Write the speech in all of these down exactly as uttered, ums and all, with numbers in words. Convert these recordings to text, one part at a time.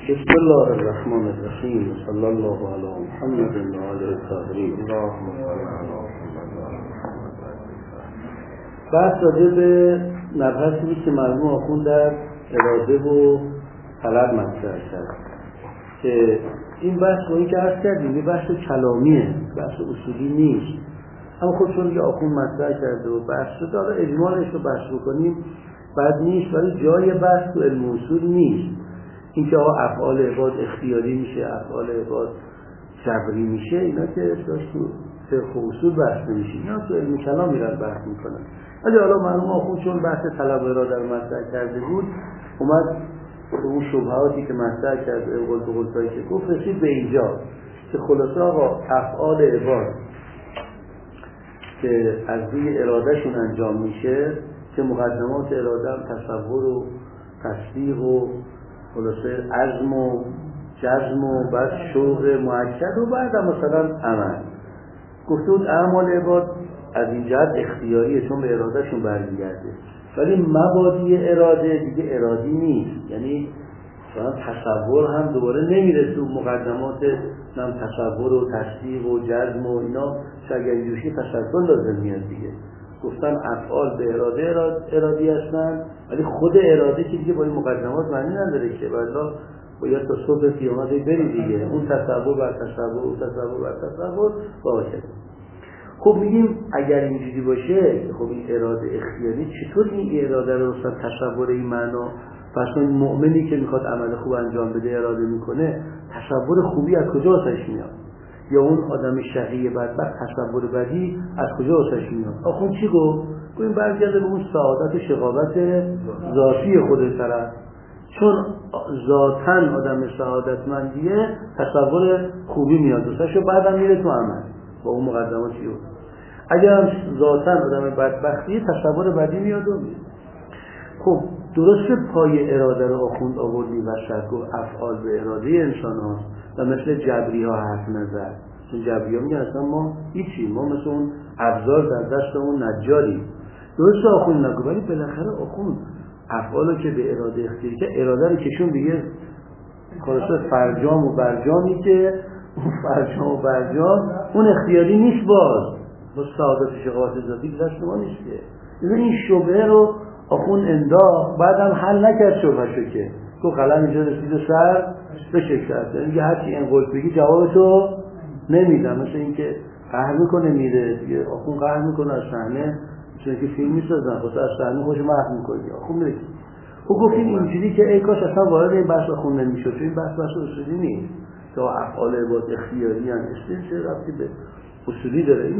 بسم الله الرحمن الرحیم صلی الله علی محمد و آله الطاهرین. اللهم صل علی محمد. بحث راجع به مبحثی که مرحوم آخوند در اراده و طلب مطرح کرد که این بحث با این که عرض کردیم یه بحث کلامیه، بحث اصولی نیست، اما خود چون یه آخوند مطرح کرده و بحث شده حالا اجمالش رو بحث بکنیم بد نیست، ولی جای بحث تو علم اصول نیست. اینکه آقا افعال عباد اختیاری میشه، افعال عباد جبری میشه، اینا که داشت تو فقه و اصول بحث نمیشه، اینا تو علم کلام میرن بحث میکنن. ولی حالا مرحوم آخوند چون بحث طلب و اراده رو مطرح کرده بود، اومد به اون شبهاتی که مطرح کرده قول به قولتایی که گفت رسید به اینجا که خلاصه آقا افعال عباد که از روی ارادهشون انجام میشه که مقدمات اراده هم تصور و تصدیق و خلاصه عزم و جزم و بعد شوق مؤکد و بعد هم مثلا عمل. گفته بود اعمال عباد از این جهت اختیاریه چون به ارادهشون برمیگرده، ولی مبادی اراده دیگه ارادی نیست، یعنی مثلا تصور هم دوباره نمیره تو مقدمات هم تصور و تصدیق و جزم و اینا، شگردیوشی تسلسل لازم میاد دیگه. گفتن افعال به اراده ارادی هستن، ولی خود اراده که دیگه با این مقدمات معنی نداره که والله باید تا صبح قیامت بری دیگه، اون تصور بر تصور و تصور بر تصور باشه. خب میگیم اگر اینجوری باشه خب این اراده اختیاری چطور این اراده رو مثلا تصور این معنا، پس اون مؤمنی که میخواد عمل خوب انجام بده اراده میکنه، تصور خوبی از کجا واسش میاد؟ یا اون آدم شقی بدبخت تصور بدی از کجا واسش میاد؟ آخون چی گفت؟ گفت این برگرده به اون سعادت و شقاوت ذاتی خود طرف، چون ذاتن آدم سعادتمندیه تصور خوبی میاد واسش و بعدم میره تو عمل با اون مقدماتی رو. اگر هم ذاتن آدم بدبختیه تصور بدی میاد و میره. خب درسته پای اراده رو آخوند آوردی وسط، گفت افعال به اراده انسان ها و مثل جبری ها حرف نظر، چون جبری ها میگن اصلا ما هیچی، ما مثل اون ابزار در دست اون نجاری. درسته آخوند نگو، ولی بالاخره آخوند افعالو که به اراده اختیاری که اراده رو کشون دیگه خلاصه فرجام و برجامی که اون فرجام و برجام اون اختیاری نیست، باز با سعادت شقاوت ذاتی دست ما نیست که این شبهه رو آخوند انداخت، بعدم حل نکرد شبهشو که تو قلم اینجا رسید و سر به شکست، یعنی هرچی این قول بگی جوابتو نمیدم، مثل این که قهر میکنه میره دیگه، آخوند قهر میکنه از صحنه، چون که فیلم میسازن خود از صحنه خوش محو میکنی آخوند میره. خب گفتیم اینجوری که ای کاش اصلا وارد این بحث آخوند نمیشد، چون این بحث بحث اصولی نیست که افعال عباد اختیاری ان است، چه ربطی به اصولی داره؟ اینو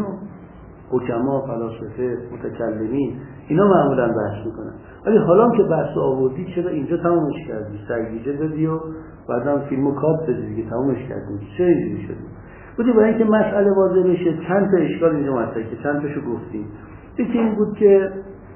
حکما، فلاسفه، متکلمین اینا معمولا بحث میکنن. ولی حالا که بحث آوردی چرا اینجا تمامش کردی؟ سرگیجه دادی و بعدم فیلمو کات بدی دیگه، تمامش کردی. چه اینجوری شدی؟ بودی برای اینکه مسئله واضح بشه چند تا اشکال اینجا مطرح که چند تاشو گفتیم. یکی این بود که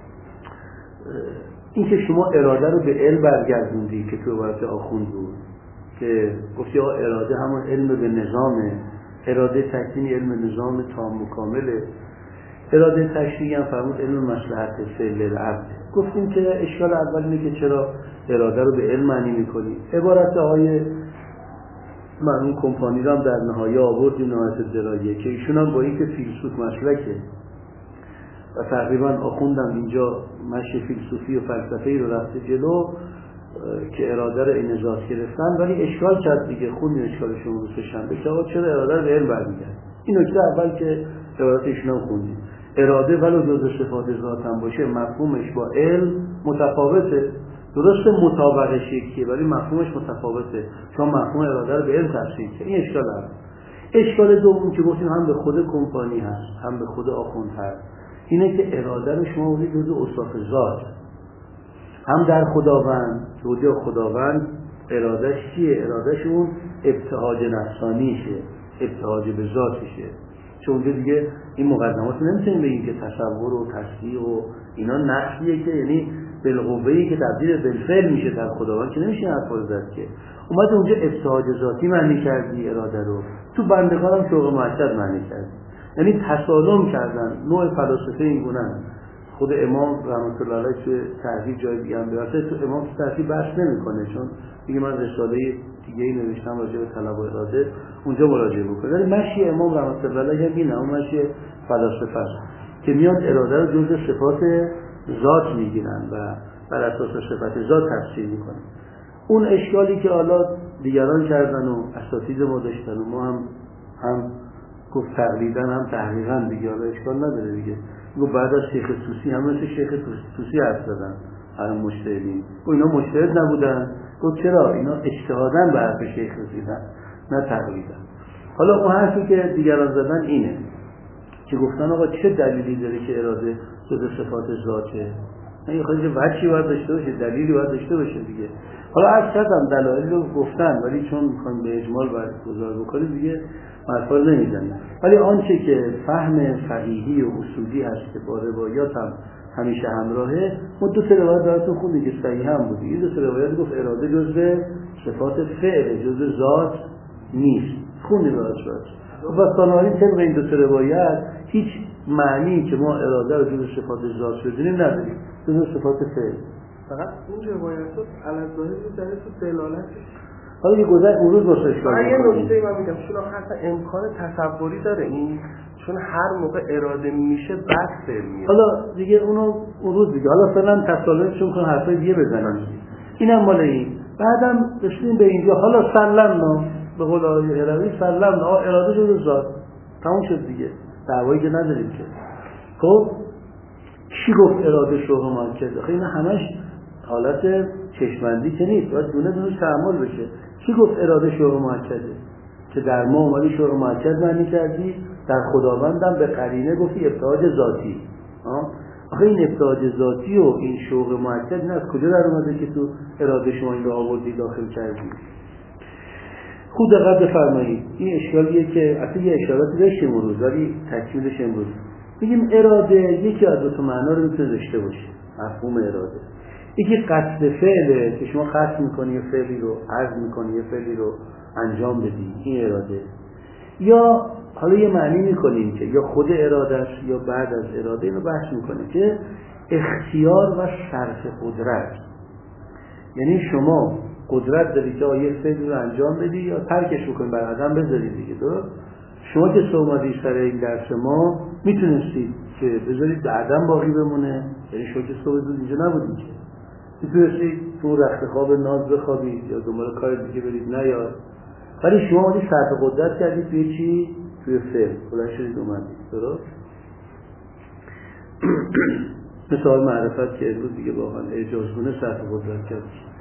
اینکه شما اراده رو به علم برگردوندی که تو عبارت آخوند بود که گفتی آقا اراده همون علم به نظامه، اراده تکوین علم نظام تام و کامله، اراده تشریعی هم فرمود علم مصلحت فعل العبد. گفتیم که اشکال اول اینه که چرا اراده رو به علم معنی میکنی. عبارت های مرحوم کمپانی رو هم در نهایه آوردیم، نهایت دراییه که ایشون هم با این که فیلسوف مسلکه و تقریبا آخوندم اینجا مشی فیلسوفی و فلسفه‌ای رو رفته جلو که اراده رو این ذات گرفتن، ولی اشکال کرد دیگه، خوندیم اشکالشون رو سه‌شنبه که آقا چرا اراده رو به علم برمیگرد. این نکته اول که عبارت ایشون هم خوندیم، اراده ولو جزء صفات ذات هم باشه مفهومش با علم متفاوته. درسته مطابقش یکیه ولی مفهومش متفاوته، چون مفهوم اراده رو به علم تفسیر کرد. این اشکال هست. اشکال دوم که گفتیم هم به خود کمپانی هست هم به خود آخوند هست، اینه که اراده رو شما بودید جزء اوصاف ذات، هم در خداوند توجه خداوند ارادهش چیه؟ ارادهش اون ابتهاج نفسانیشه، ابتهاج به ذاتشه، چون اونجا دیگه این مقدمات نمیتونیم بگیم که تصور و تصدیق و اینا نقصیه که یعنی بالقوه‌ای که تبدیل بالفعل میشه در خداوند که نمیشه حرف زد که اومد اونجا ابتهاج ذاتی معنی کردی اراده رو، تو بندگان هم شوق مؤکد معنی کردی، یعنی تسالم کردن. نوع فلاسفه این گونه خود امام رحمت الله علیه تو تحریر جای دیگه هم برسه، تو امام تو تحریر بحث نمیکنه، چون میگه من رساله دیگه ای نوشتم راجع به طلب و اراده، اونجا مراجعه بکنه. ولی مشی امام رحمت الله علیه هم اینه، اون مشی فلاسفه است که میاد اراده رو جزء صفات ذات میگیرن و بر اساس صفات ذات تفسیر میکنن. اون اشکالی که حالا دیگران کردن و اساتید ما داشتن و ما هم هم گفت تقریبا هم تحقیقا دیگه، حالا اشکال نداره دیگه. گفت بعد از شیخ طوسی هم مثل شیخ طوسی حرف زدن هر مجتهدین، گفت اینا مجتهد نبودن. گفت چرا؟ اینا اجتهادن به حرف شیخ رسیدن نه تقریبا. حالا اون حرفی که دیگران زدن اینه که گفتن آقا چه دلیلی داره که اراده جزء صفات ذاته؟ این خودش وجهی باید داشته باشه، دلیلی باید داشته باشه دیگه. حالا از کردم دلایل رو گفتن، ولی چون میخوایم به اجمال برگزار بکنیم دیگه حرفا رو نمیزنیم. ولی آنچه که فهم فقیهی و اصولی هست که با روایات هم همیشه همراهه، ما دو تا روایت براتون خوندیم که صحیح هم بود. این دو تا روایت گفت اراده جزء صفات فعل، جزء ذات نیست. خوندیم براتون. و بنابراین طبق این دو تا روایت هیچ معنی که ما اراده رو جزء صفات ذات بدونیم نداریم، جزء صفات فعل. فقط اون روایت رو علالظاهر می‌ذاره تو دلالتش. حالا یه گذشت اون روز باشه اشکال من یه نکته من میگم، چون حتی امکان تصوری داره این، چون هر موقع اراده میشه بعد فعل میاد. حالا دیگه اونو اون روز دیگه، حالا فعلا تصالحشون کن حرفای دیگه بزنن. اینم مال این. بعدم رسیدیم به اینجا، حالا سلمنا به قول آقای هروی سلمنا، اراده جزء ذات تموم شد دیگه، دعوایی که نداریم که. خب کی گفت اراده شوق مؤکد؟ آخه اینا همش حالت چشمندی که نیست، باید دونه دونه تأمل بشه. کی گفت اراده شوق مؤکده؟ که در ما اومدی شوق مؤکد معنی کردی، در خداوندم به قرینه گفتی ابتهاج ذاتی. آخه این ابتهاج ذاتی و این شوق مؤکد نه از کجا در اومده که تو اراده شما این رو آوردی داخل کردی؟ خود دقت بفرمایید، این اشکالیه که اصلا یه اشاراتی داشتیم اون روز، ولی تکمیلش امروز میگیم. اراده یکی از دو تا معنا رو میتونه داشته باشه، مفهوم اراده. یکی قصد فعله که شما قصد میکنی یه فعلی رو، عزم میکنی یه فعلی رو انجام بدی، این اراده. یا حالا یه معنی میکنیم که یا خود اراده است یا بعد از اراده، اینو بحث میکنیم که اختیار و صرف قدرت. یعنی شما قدرت داری که یه فعلی رو انجام بدی یا ترکش بکنی، بر عدم بذاری دیگه. درست؟ شما که اومدید سر این درس ما میتونستید که بذارید به عدم باقی بمونه، یعنی شما که صبح زود اینجا نبودید که میتونستید تو رخت خواب ناز بخوابید یا دنبال کار دیگه برید نیاد، ولی شما اومدید صرف قدرت کردید توی چی؟ توی فعل بلند شدید اومدید. درست؟ مثال معرفت که امروز دیگه واقعا اعجازگونه صرف قدرت کردید،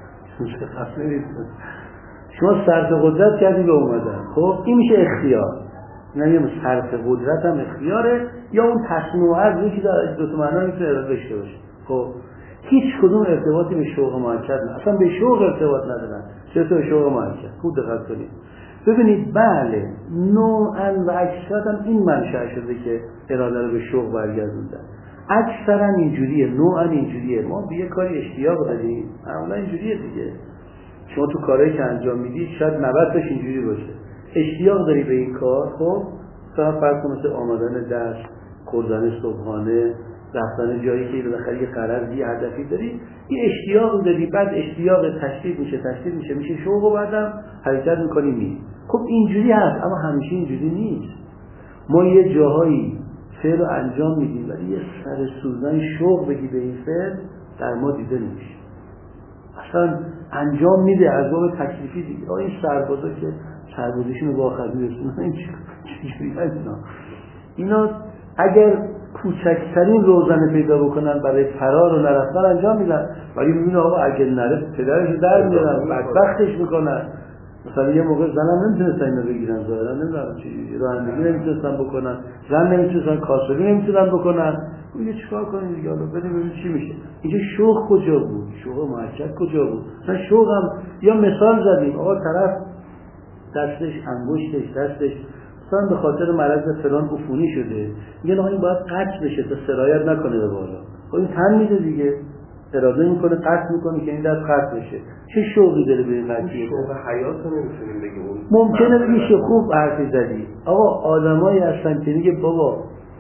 شما صرف قدرت کردید به اومدن. خب این میشه اختیار. نه یه صرف قدرت هم اختیاره، یا اون تصنیع از یکی در دو تا معنا میتونه اراده داشته باشه. خب هیچ کدوم ارتباطی به شوق مؤکد نه، اصلا به شوق ارتباط ندارن، چه تو شوق مؤکد. خوب دقت کنید ببینید. بله نوعا و اکثرا این منشأ شده که اراده رو به شوق برگردوندن. اکثرا اینجوریه، نوعا اینجوریه. ما به یه کاری اشتیاق داریم، معمولا اینجوریه دیگه. شما تو کارهایی که انجام میدید شاید نود تاش اینجوری باشه، اشتیاق داری به این کار. خب مثلا فرض کن مثل آمدن درس، خوردن صبحانه، رفتن جایی که بالاخره یه قرض، یه هدفی داری، یه اشتیاق داری، بعد اشتیاق تشدید میشه تشدید میشه میشه شوق و بعدم حرکت میکنی می. خب اینجوری هست، اما همیشه اینجوری نیست. ما یه جاهایی فعل رو انجام میدیم ولی یه سر سوزن شوق بگی به این فعل در ما دیده نمیشه. اصلا انجام میده از باب تکلیفی دیگه. این سربازا که سربازیشون رو با آخری رسونن، این چجوری هست اینا؟ اینا اگر کوچکترین روزنه پیدا بکنن برای فرار و نرفتن انجام میدن، ولی میبینه آقا اگر نره پدرش رو در میارن، بدبختش میکنن. مثلا یه موقع زنم نمیتونستن اینو بگیرن، ظاهرا نمیدونم چی رانندگی نمیتونستن بکنن، زن نمیتونستن کاسبی نمیتونن بکنن. میگه چیکار کنیم دیگه، حالا بریم ببینیم چی میشه. اینجا شوق کجا بود؟ شوق مؤکد کجا بود؟ مثلا شوق هم یا مثال زدیم، آقا طرف دستش، انگشتش، دستش مثلا به خاطر مرض فلان عفونی شده، میگه این باید قطع بشه تا سرایت نکنه به بالا. خب این تن میده دیگه، اراده میکنه قطع میکنه که این دست قطع بشه. چه شوقی داره به این قضیه؟ شوق حیات رو نمیتونیم بگیم. ممکنه بگیشه خوب حرفی زدی. آقا آدمایی هستن که میگه بابا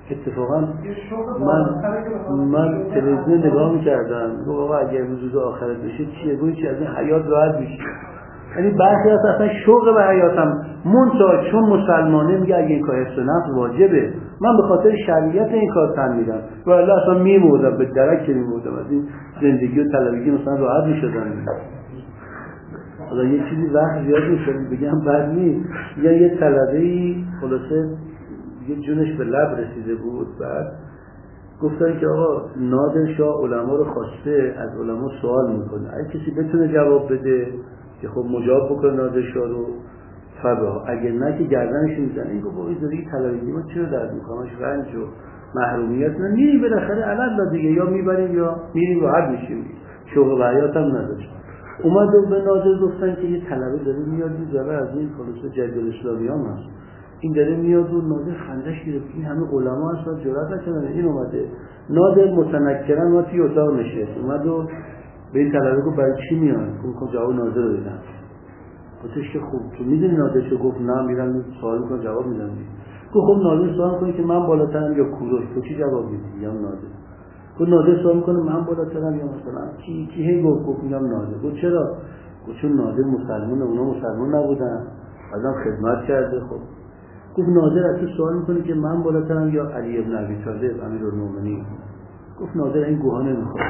اتفاقا من من تلویزیون نگاه می‌کردم گفتم آقا اگه روز آخرت بشه چیه گویی چی از این حیات راحت میشه. یعنی بعضی از اصلا شوق به حیاتم منتها چون مسلمانه میگه اگه این کار حفظ نفس واجبه من به خاطر شریعت این کار تن میدم و الله اصلا میمردم به درک میمردم از این زندگی و طلبگی مثلا راحت میشدم. حالا یه چیزی وقت زیاد میشه بگم بد نیست. یا یه طلبه‌ای خلاصه یه جونش به لب رسیده بود بعد گفتن که آقا نادر شاه علما رو خواسته از علما سوال میکنه اگه کسی بتونه جواب بده که خب مجاب بکنه نادر شاه رو فبا اگه نه که گردنش میزنه. این گفت این زندگی طلبگی ما چرا درد میکنمش رنج و محرومیت نه میریم بالاخره علل دیگه یا میبریم یا میریم راحت میشیم شوق و حیات هم نداشت. اومد به نادر گفتن که یه طلبه داره میاد میذاره از این خلاصه جدول اسلامیان هست این داره میاد و نادر خندش گرفت این همه علما هستن جرأت نکردن این اومده. نادر متنکرا ما توی اتاق نشست اومد و به این طلبه گفت برای چی میاد؟ گفت جواب نادر رو بدم. گفتش که خوب تو میدونی نادر چه گفت نه میرم سوال میکنم جواب میدم. گفت خب نادر سوال کنه که من بالاترم یا کوروش تو چی جواب میدی؟ یا نادر. گفت نادر سوال میکنه من بالاترم یا مثلا کی کی هی گفت گفت میگم نادر. گفت چرا؟ گفت چون نادر مسلمانه اونا مسلمان نبودن بعدم خدمت کرده. خب گفت نادر از تو سوال میکنه که من بالاترم یا علی ابن ابی طالب امیرالمومنین. گفت نادر این گوها نمیخواد.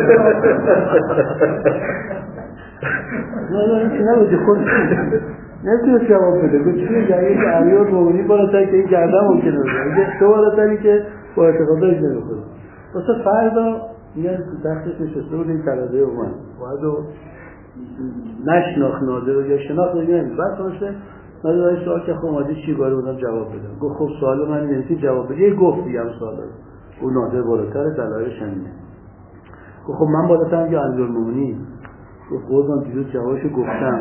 نه نه این چه نبوده خود نمیتونه جواب بده. گفت چیه جایی که امیرالمومنین بالاتر که این گردن ممکنه بده تو بالاتری که با اعتقادش نمیخواد. واسه فردا میان تو تختش نشسته بود این طلبه اومد باید و نشناخت نادر یا شناخت نگه بعد خلاصه نادر باید سوال که خب ماده چی گاره بودم جواب بدم. گفت خب سوال من نمیتونی جواب بده یه گفت دیگه هم سوال داره او نادر بالاتر دلایلش همینه. گفت خب من بالاترم یا امیرالمومنین. گفت قربان دیروز جوابشو گفتم.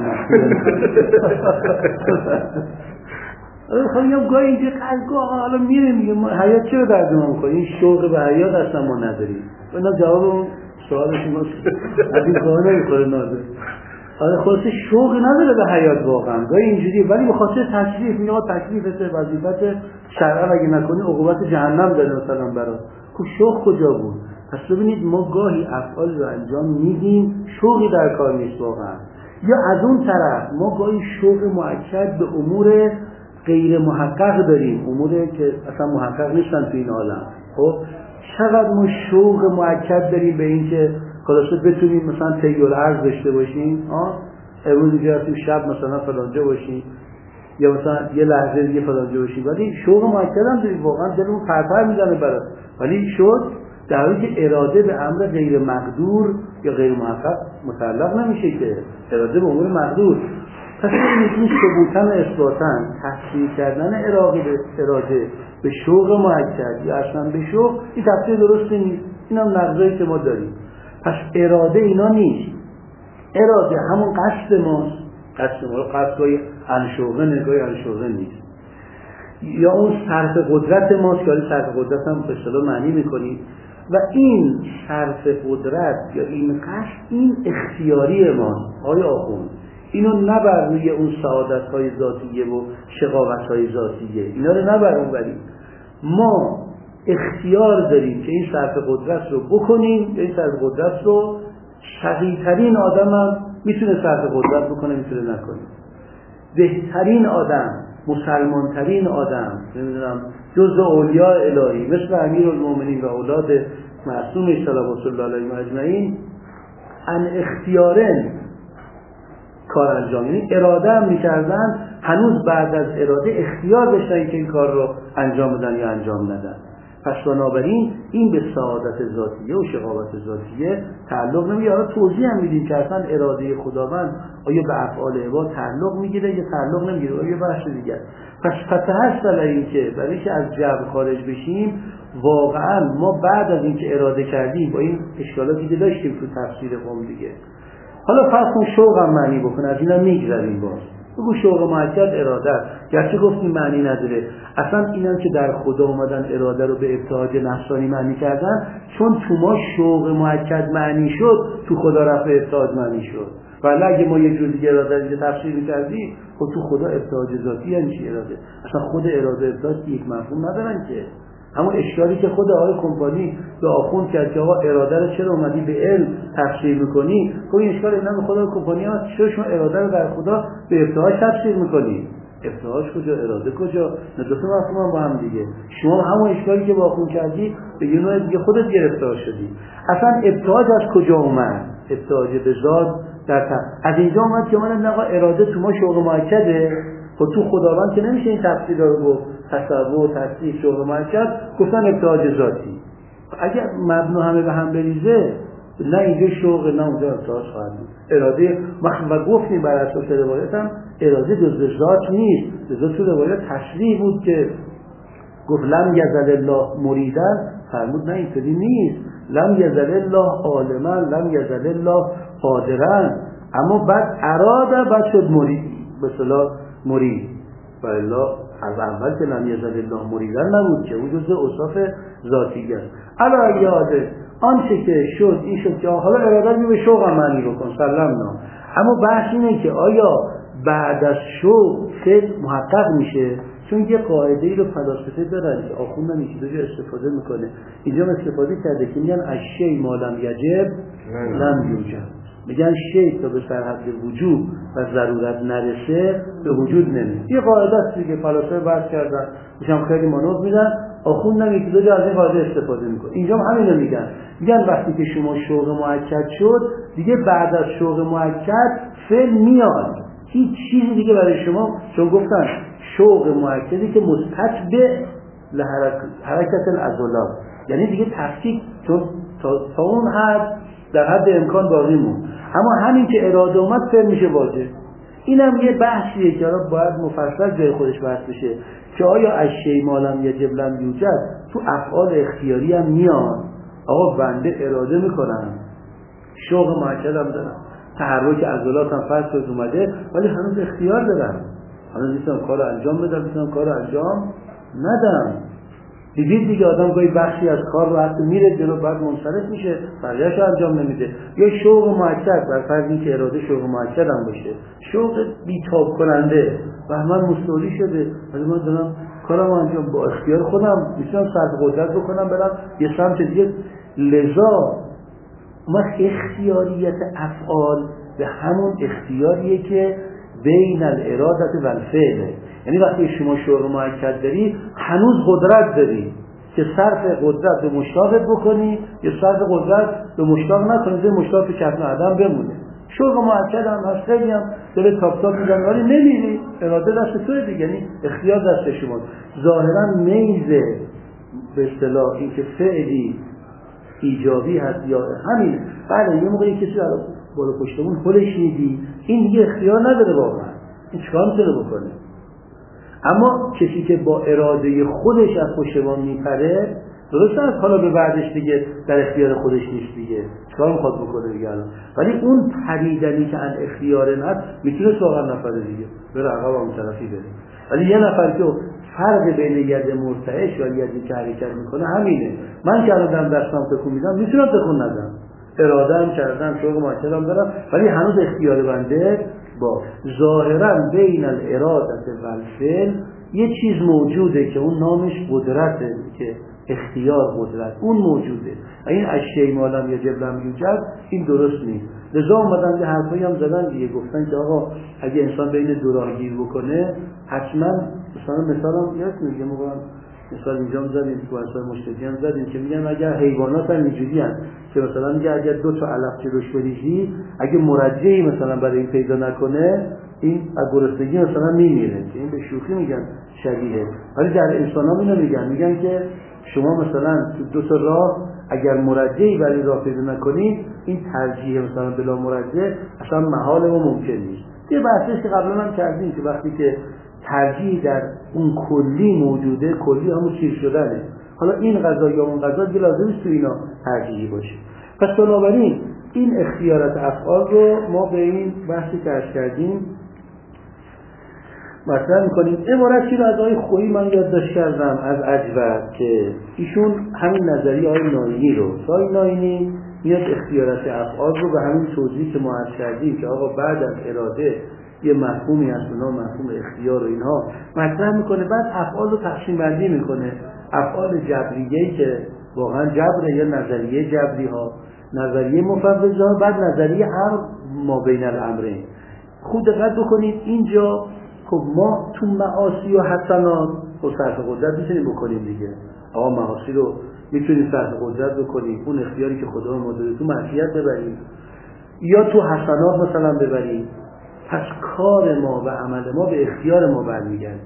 آره خب میگم گاهی اینجا قلقا حالا میره میگه حیات چرا درد ما میکنه این شوق به حیات اصلا ما نداریم. اینا جواب اون سوالش ما از این کار نمیخوره نادر. آره خلاصه شوق نداره به حیات واقعا گاهی اینجوریه ولی به خاطر تکلیف میگه تکلیفته وظیفت شرعا اگه نکنی عقوبت جهنم داره مثلا برات. خب شوق کجا بود؟ پس ببینید ما گاهی افعال رو انجام میدیم شوقی در کار نیست واقعا. یا از اون طرف ما گاهی شوق مؤکد به امور غیر محقق داریم اموری که اصلا محقق نیستن تو این عالم. خب چقدر ما شوق مؤکد داریم به این که خلاصه بتونیم مثلا تیول ارز داشته باشیم ها امروز دیگه تو شب مثلا فلانجا باشیم یا مثلا یه لحظه دیگه فلانجا باشیم ولی شوق مؤکد هم داریم واقعا دلمون پرپر میزنه برات ولی شد در حالی که اراده به امر غیر مقدور یا غیر محقق متعلق نمیشه که اراده به امور مقدور. پس این ثبوتن و اثباتن تفسیر کردن اراده به اراده به شوق مؤکد یا اصلا به شوق این تفسیر درست نیست. این هم نقضایی که ما داریم. پس اراده اینا نیست. اراده همون قصد ماست. قصد ما قصدگاهی انشوقه نگاهی انشوقه نیست. یا اون صرف قدرت ماست که صرف قدرت هم به اصطلاح معنی میکنیم و این صرف قدرت یا این قصد این اختیاری ماست. آیا آخوند اینو نبر روی اون سعادت‌های ذاتیه و شقاوت‌های ذاتیه اینا رو نبر اون بریم. ما اختیار داریم که این صرف قدرت رو بکنیم این صرف قدرت رو شقی‌ترین آدم هم میتونه صرف قدرت بکنه میتونه نکنه. بهترین آدم مسلمانترین آدم نمیدونم جزء اولیاء الهی مثل امیرالمومنین و اولاد معصوم صلوات الله علیهم اجمعین ان اختیارن کار انجام یعنی اراده هم میکردن هنوز بعد از اراده اختیار داشتن که این کار رو انجام بدن یا انجام ندن. پس بنابراین این به سعادت ذاتیه و شقاوت ذاتیه تعلق نمیگیره. حالا توضیح هم میدیم که اصلا اراده خداوند آیا به افعال عباد تعلق میگیره یا تعلق نمیگیره آیا بحث دیگه. پس فتحت برای این که برای اینکه از جبر خارج بشیم واقعا ما بعد از اینکه اراده کردیم با این اشکالاتی که داشتیم تو تفسیر قوم دیگه حالا فرض کن شوق هم معنی بکنه از اینا میگذریم باز بگو شوق مؤکد اراده گرچه گفتیم معنی نداره اصلا اینا که در خدا اومدن اراده رو به ابتهاج نفسانی معنی کردن چون تو ما شوق مؤکد معنی شد تو خدا رفع ابتهاج معنی شد ولی اگه ما یه جور دیگه اراده دیگه تفسیر می‌کردیم خب تو خدا ابتهاج ذاتی یعنی چی اراده اصلا خود اراده ابتهاج یک مفهوم ندارن که همون اشکالی که خود آقای کمپانی به آخوند کرد که آقا اراده رو چرا اومدی به علم تفسیر میکنی؟ خب این اشکال اینا به خدا کمپانی ها، چرا شما اراده رو در خدا به ابتهاج تفسیر میکنی؟ ابتهاج کجا، اراده کجا؟ ندوست مفهوم با هم دیگه. شما همون اشکالی که با آخوند کردی به یه نوع دیگه خودت گرفتار شدی. اصلا ابتهاج از کجا اومد؟ ابتهاج به ذات در تف... از اینجا اومد که من نقا اراده تو ما شوق مؤکده. خب تو خداوند که نمیشه این تفسیر رو گفت، تصور، تصدیق، شوق مؤکد، گفتن ابتهاج ذاتی. اگر مبنا همه به هم بریزه، نه اینجا شوق نه اونجا ابتهاج خواهد بود. اراده و گفتیم بر اساس روایت هم اراده جزء ذات نیست. جزء تو روایت تصریح بود که گفت لم یزل الله مریدن، فرمود نه اینطوری نیست، لم یزل الله عالما، لم یزل الله قادرا، اما بعد اراده بعد شد مرید، به اصطلاح مرید. والا از اول که لم یزل الله مریدن نبود که، اون جزء اوصاف ذاتی است. علی یاده آنچه که شد این شد که حالا اراده می به شوق معنی بکن سلمنا. اما بحث اینه که آیا بعد از شوق فعل محقق میشه؟ چون یه قاعده ای رو فلاسفه دارن که آخوندن این چیزا رو استفاده میکنه. اینجا استفاده کرده که میگن اشی ما لم یجب لم یوجد. میگن شی تا به سرحد وجود و ضرورت نرسه به وجود نمیاد. یه قاعده است دیگه فلاسفه بحث کردن، میشم خیلی مانور میدن، آخوندن یک دو از این قاعده استفاده میکنه. اینجا هم همین رو میگن. میگن وقتی که شما شوق مؤکد شد، دیگه بعد از شوق مؤکد فعل میاد. هیچ چیزی دیگه برای شما، چون گفتن شوق مؤکدی که مستتبع لحرکت العضلات، یعنی دیگه تفکیک، چون تا, تا اون حد در حد امکان باقی مون، اما همین که اراده اومد فعل میشه واجب. اینم یه بحثیه که الان باید مفصل جای خودش بحث بشه که آیا اشی ما لم یجب لم یوجد تو افعال اختیاری هم میاد. آقا بنده اراده میکنم، شوق مؤکد هم دارم، تحرک عضلات هم فرض شد اومده، ولی هنوز اختیار دارم، هنوز میتونم کار رو انجام بدم، میتونم کار رو انجام ندم. دیدید دیگه آدم گاهی بخشی از کار رو حتی میره جلو بعد منصرف میشه، بقیه‌اش انجام نمیده. یا شوق مؤکد، بر فرض اینکه اراده شوق مؤکد هم باشه، شوق بیتاب کننده و من مستولی شده، ولی من دارم کارم انجام با اختیار خودم میتونم صرف قدرت بکنم برم یه سمت دیگه. لذا ما اختیاریت افعال به همون اختیاریه که بین الارادت و الفعل. یعنی وقتی شما شوق مؤکد داری هنوز قدرت داری که صرف قدرت به مشتاقت بکنی یا صرف قدرت به مشتاق نکنی، به مشتاق تو کتن عدم بمونه. شوق مؤکد هم هست، خیلی هم دل تاپ تاپ میزنی ولی نمیری، اراده دست توئه دیگه، یعنی اختیار دست شما. ظاهرا میزه به اصطلاح این که فعلی ایجابی هست یا همین، بله یه موقعی کسی بالا پشتمون هلش میدی، این دیگه اختیار نداره واقعا، این چیکار میتونه بکنه. اما کسی که با اراده خودش از پشتوان میپره، درسته از حالا به بعدش دیگه در اختیار خودش نیست دیگه، چیکار میخواد بکنه دیگه الان، ولی اون پریدنی که ان اختیار هست میتونه واقعا نفره دیگه بره عقب اون طرفی بره. ولی یه نفر که فرق بین ید مرتعش و یدی که حرکت میکنه همینه. من که الان دستم تکون میدم میتونم تکون ندم، اراده هم کردم، شوق مؤکدم دارم، ولی هنوز اختیار بنده با ظاهرا بین الارادت و الفعل یه چیز موجوده که اون نامش قدرته، که اختیار قدرت اون موجوده. این اشی ما لم یجب لم یوجد این درست نیست. لذا اومدن یه حرفایی هم زدن دیگه، گفتن که آقا اگه انسان بین دو راه گیر بکنه حتما، مثلا مثلا یادتونه یه موقع مثلا اینجا هم زدیم تو اصلا مشتری هم زدیم که میگن اگر حیوانات هم اینجوری هست که مثلا میگه اگر دو تا علف جلوش بریزی اگه مرجعی مثلا برای این پیدا نکنه این از گرسنگی مثلا میمیره، که این به شوخی میگن شبیه، ولی در انسان ها اینو میگن، میگن که شما مثلا تو دو تا راه اگر مرجعی برای راه پیدا نکنید این ترجیح مثلا بلا مرجع اصلا محال و ممکن نیست. یه بحثی که قبلا هم کردیم که وقتی که ترجیح در اون کلی موجوده، کلی همون چیز شدنه، حالا این غذا یا اون غذا دیگه لازم نیست تو اینا ترجیحی باشه. پس بنابراین این اختیارات افعال رو ما به این بحثی که عرض کردیم مطرح می‌کنیم. عبارتی رو از آقای خویی من یادداشت کردم از اجور که ایشون همین نظریه آقای ناینی رو، آقای ناینی میاد اختیارات افعال رو به همین توضیحی که ما عرض کردیم که آقا بعد از اراده یه مفهومی هست اونا مفهوم اختیار و اینها مطرح میکنه، بعد افعال رو تقسیم بندی میکنه، افعال جبریه‌ای که واقعا جبره یا نظریه جبری ها، نظریه مفوضه ها، بعد نظریه امر ما بین الامرین. خود دقت بکنید اینجا خب ما تو معاصی و حسنات خب صرف قدرت میتونیم بکنیم دیگه. آقا معاصی رو میتونیم صرف قدرت بکنیم، اون اختیاری که خدا ما داده تو معصیت ببریم یا تو حسنات مثلا ببریم. پس کار ما و عمل ما به اختیار ما برمیگرده.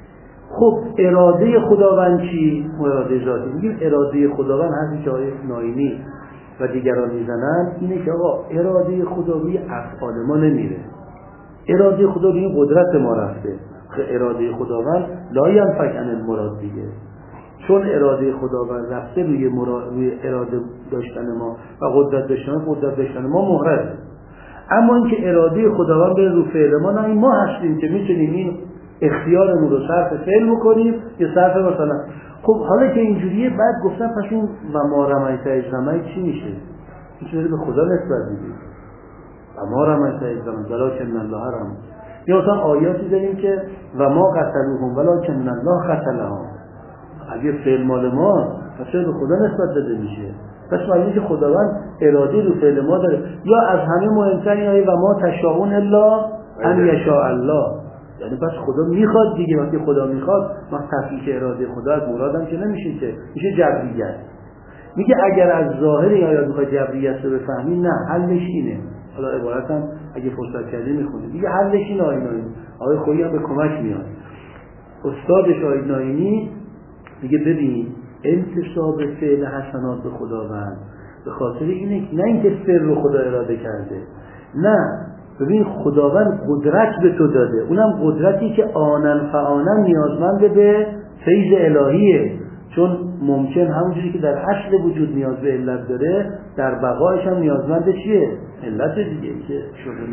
خب اراده خداوند چی؟ اراده ذاتی. میگیم اراده خداوند هستی که آقای ناینی و دیگران میزنن اینه که آقا اراده خدا روی افعال ما نمیره، اراده خدا روی قدرت ما رفته. اراده خداوند لا ینفک عن المراد دیگه، چون اراده خداوند رفته روی, مراد، روی اراده داشتن ما و قدرت داشتن قدرت داشتن ما مهرده. اما اینکه اراده خداوند بره رو فعل ما، نه این ما هستیم که میتونیم این اختیارمون رو صرف فعل بکنیم یا صرف مثلا. خب حالا که اینجوریه بعد گفتن پس این و ما رمیت اذ رمیت چی میشه؟ میشه به خدا نسبت میدیم و ما رمیت اذ رمیت ولکن الله رمی. یا مثلا آیاتی داریم که و ما قتلوهم ولکن الله قتلهم. اگه فعل مال ما پس به خدا نسبت داده میشه. پس معلومه که خداوند اراده رو فعل ما داره. یا از همه مهمتر این و ما تشاءون الا ان یشاء الله، یعنی پس خدا میخواد دیگه. وقتی خدا میخواد ما تفکیک اراده خدا از مرادم که نمیشه، که میشه جبریت. میگه اگر از ظاهر یا یا بخواد جبریت رو بفهمی، نه حلش اینه. حالا عبارتم اگه فرصت کردی میخونی دیگه. حلش اینه آقای ناینی، آقای خویی هم به کمک میاد. استادش آقای ناینی میگه ببین انتساب فعل حسنات به خداوند به خاطر اینه که نه اینکه فعل رو خدا اراده کرده، نه ببین خداوند قدرت به تو داده، اونم قدرتی که آنن فآنن نیازمند به فیض الهیه. چون ممکن همونجوری که در اصل وجود نیاز به علت داره، در بقایش هم نیازمند چیه؟ علت دیگه که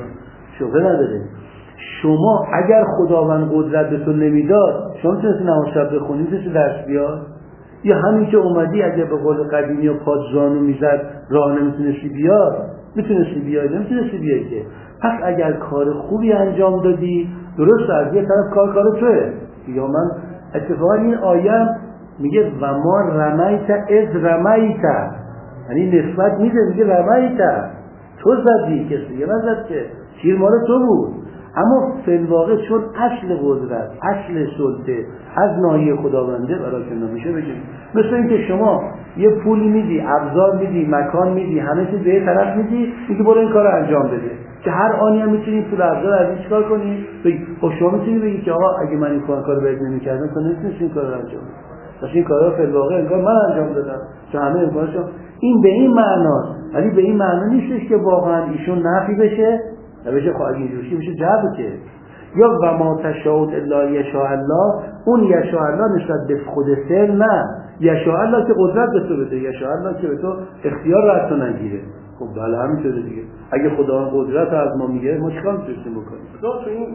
شبه نداره. شما اگر خداوند قدرت به تو نمیداد، شما میتونستی نماز شب بخونی، میتونستی درس بیاد؟ یا همین که اومدی اگر به قول قدیمی و پاد زانو میزد راه نمیتونستی بیاد؟ میتونستی بیای، نمیتونستی بیای که. پس اگر کار خوبی انجام دادی، درست از یه طرف کار کار توه. یا من اتفاقا این آیه میگه و ما رمیت اذ رمیت، یعنی نسبت میده، میگه رمیت تو زدی، کسی یه نزد که تیر مال تو بود. اما فی الواقع چون اصل قدرت، اصل سلطه از ناحیه خداونده برای که نمیشه بگیم. مثل اینکه شما یه پولی میدی، ابزار میدی، مکان میدی، همه چیز به یه طرف میدی، میگی برو این کارو انجام بده، که هر آنی هم میتونی پول ابزار از این چیکار کنی؟ بگی خب شما میتونی بگی که آقا اگه من این کارو بهت نمیکردم تو نمیتونی این کارو انجام بدی. پس این کارا فی الواقع انگار من انجام دادم، چون همه امکانشو. این به این معناست، ولی به این معنی نیستش که واقعا ایشون نفی بشه و بشه خب اگه اینجوری میشه جبر که. یا و ما تشاءون الا یشاء الله، اون یشاء الله نسبت به خود فعل، نه یشاء الله که قدرت به تو بده، یشاء الله که به تو اختیار رو از تو نگیره. خب بله همینطوره دیگه. اگه خدا قدرت از ما میگه ما چیکار میتونیم بکنیم؟ خدا تو این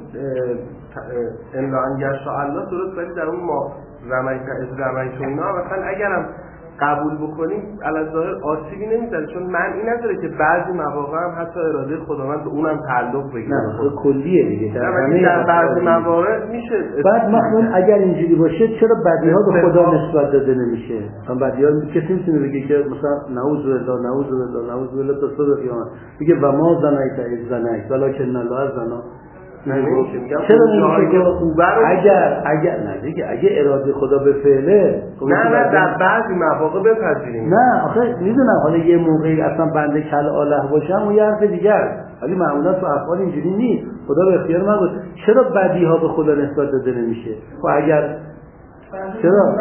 الا ان یشاء الله درست، ولی در اون ما رمیت از رمیت و اینا مثلا اگرم قبول بکنیم الظاهر آسیبی نمیزنه، چون معنی نداره که بعضی مواقع هم حتی اراده خداوند به اونم تعلق بگیره. نه خب کلیه دیگه، در همه در بعضی مواقع میشه. بعد مثلا اگر اینجوری باشه چرا بدیها به خدا نسبت داده نمیشه؟ مثلا بدیها کسی میتونه بگه که مثلا نعوذ بالله نعوذ بالله نعوذ بالله تا صبح قیامت میگه و ما زنیت از زنیت ولکن الله زنا. چرا نمیشه؟ اگر اگر نه دیگه، اگه اراده خدا به فعله نه نه در بعضی مواقع بپذیریم. نه آخه میدونم حالا یه موقعی اصلا بنده کل آله باشم اون یه حرف دیگه است، ولی معمولا تو افعال اینجوری نیست. خدا به اختیار من بود. چرا بدیها به خدا نسبت داده نمیشه؟ و اگر چرا؟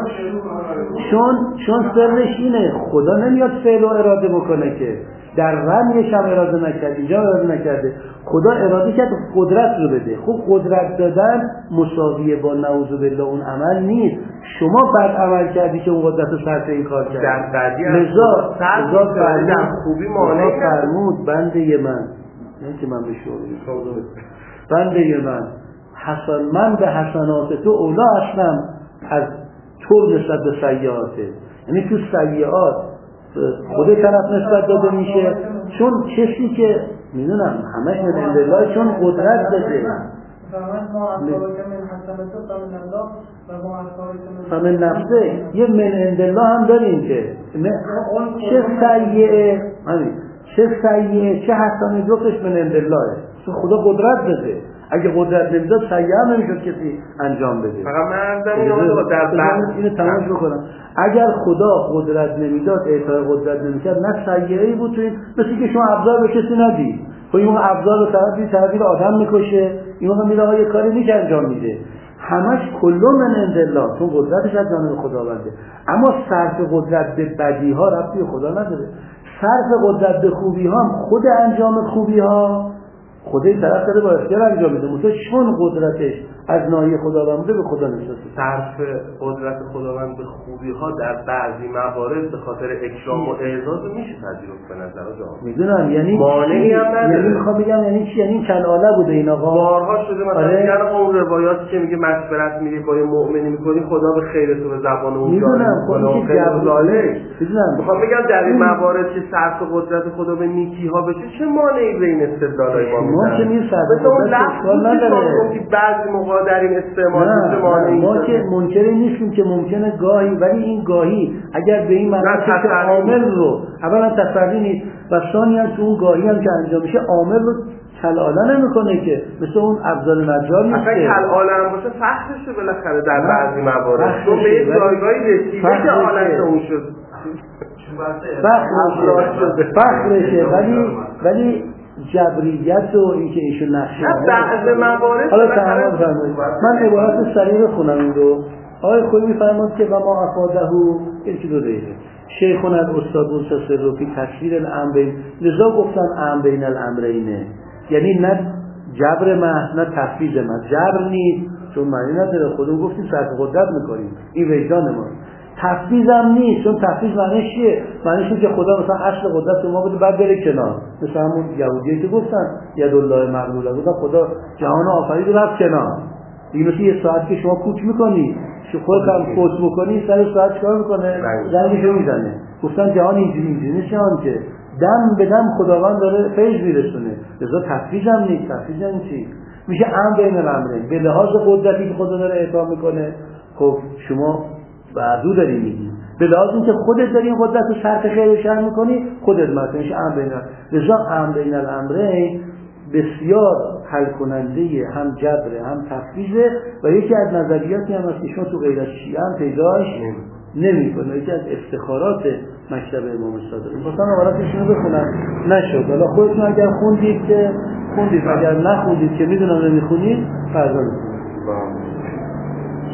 چون چون سرش اینه خدا نمیاد فعل و اراده بکنه که در رمیش هم اراده نکرد، اینجا اراده نکرده. خدا اراده کرد قدرت رو بده. خب قدرت دادن مساویه با نعوذ بالله اون عمل نیست. شما بد عمل کردی که اون قدرت رو صرف این کار کرد. در بعدی لذا فرمود در خوبی مانع فرمود بنده من، نه که من به شما بنده من حسن من به حسنات تو اولا هستم از تو نسبت به سیئاته. یعنی تو سیئات خود طرف نسبت داده میشه، چون کسی که میدونم همش من اندلای چون قدرت داده فمن نفسه یه من اندلا هم داریم که چه سیئه همین چه سیئه چه حسنه جفتش من اندلاه چون خدا قدرت داده اگه قدرت نمیداد سیئه هم نمیشد کسی انجام بده فقط من در این اینو تماش بکنم اگر خدا قدرت نمیداد اعطای قدرت نمیکرد نه سیئه‌ای بود تو این مثل که شما ابزار به کسی ندی خب این ابزار رو طرفی طرفی آدم میکشه این موقع میره آقا یه کاری میشه انجام میده همش کلو من اندلا چون قدرتش از جانب خداونده اما صرف قدرت به بدی ها ربطی خدا نداره صرف قدرت به خوبی ها هم خود انجام خوبی ها خودی طرف داره با اختیار انجام میده مثلا چون قدرتش از ناحیه خداوند بوده به خدا نشسته صرف قدرت خداوند به خوبی ها در بعضی موارد به خاطر اکرام و اعزاز میشه پذیرفت به نظر جان میدونم یعنی مانعی هم نداره یعنی میخوام بگم یعنی چی یعنی کلاله بوده این آقا بارها شده مثلا میگن اون روایاتی که میگه مشورت میری با یه مؤمنی میکنی خدا به خیر تو به زبان اون جاری میکنه اون خیر ظالم میدونم میخوام بگم در این موارد که صرف قدرت خدا به نیکی ها بشه چه مانعی به این استدلالای ما ما که نیست مثلا اون لفظ نداره که بعضی موقع در این استعمال میشه مانعی ما که منکری نیستیم که ممکنه گاهی ولی این گاهی اگر به این معنی که عامل رو اولا تفردی نیست و ثانی هم تو اون گاهی هم که انجام میشه عامل رو کلاله نمیکنه که مثل اون افضل نجار نیست اصلا کلاله هم باشه فخرشه بالاخره در بعضی موارد چون به یک جایگاهی رسیده که حالت اون شد فخرشه فخرشه ولی ولی جبریت و اینکه ایشون نقشه بعض موارد حالا تمام فرمایید من عبارت سریع بخونم این رو آقای خویی میفرماد که و ما افاده یکی دو دقیقه شیخون الاستاد موسی سروکی تصویر الامرین لذا گفتن امر بین الامرینه یعنی نه جبر محض نه تفویض محض جبر نیست چون معنی نداره خودمون گفتیم صرف قدرت میکنیم این وجدان ما تفویض هم نیست چون تفویض معنیش چیه؟ معنیش اینه که خدا مثلا اصل قدرت ما بوده بعد بره کنار مثلا همون یهودیه که گفتن یدالله مغلوله بودن خدا جهان آفرید رفت کنار دیگه مثل یه ساعت که شما کوچ میکنی شو خودت هم کوچ میکنی سر ساعت چیکار میکنه؟ زنگشو میزنه گفتن جهان اینجوری اینجوری نیست جهان که دم به دم خداوند داره فیض میرسونه لذا تفویض هم نیست تفویض هم چی؟ میشه امر بین الامرین به لحاظ قدرتی که خدا داره اعطا میکنه خب شما بعدو داری میگی به لحاظ اینکه خودت داری این قدرت رو صرف خیر و شر میکنی خودت مثلا میشه امر بین لذا امر بین الامرین بسیار حل کننده هم جبر هم تفویض و یکی از نظریاتی هم هست که شما تو غیر از شیعه هم پیداش نمی‌کنه یکی از افتخارات مکتب امام صادق می‌خواستم عبارتشون رو بخونم نشد حالا خودتون اگر خوندید که خوندید اگر نخوندید که میدونم نمیخونید فرضاً